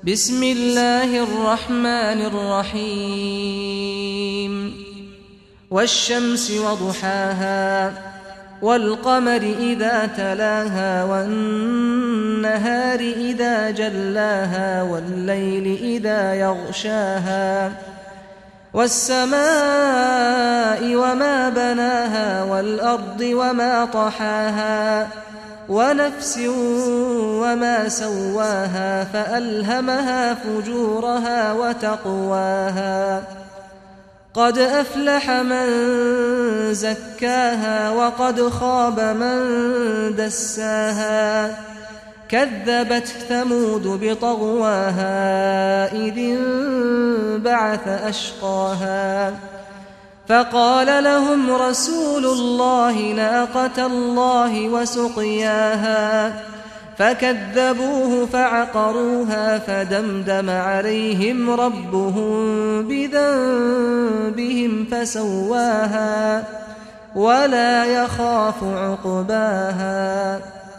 بسم الله الرحمن الرحيم والشمس وضحاها والقمر إذا تلاها والنهار إذا جلاها والليل إذا يغشاها والسماء وما بناها والأرض وما طحاها ونفس وما سواها فألهمها فجورها وتقواها قد أفلح من زكاها وقد خاب من دساها كذبت ثمود بطغواها إذ انبعث أشقاها فقال لهم رسول الله ناقة الله وسقياها فكذبوه فعقروها فدمدم عليهم ربهم بذنبهم فسواها ولا يخاف عقباها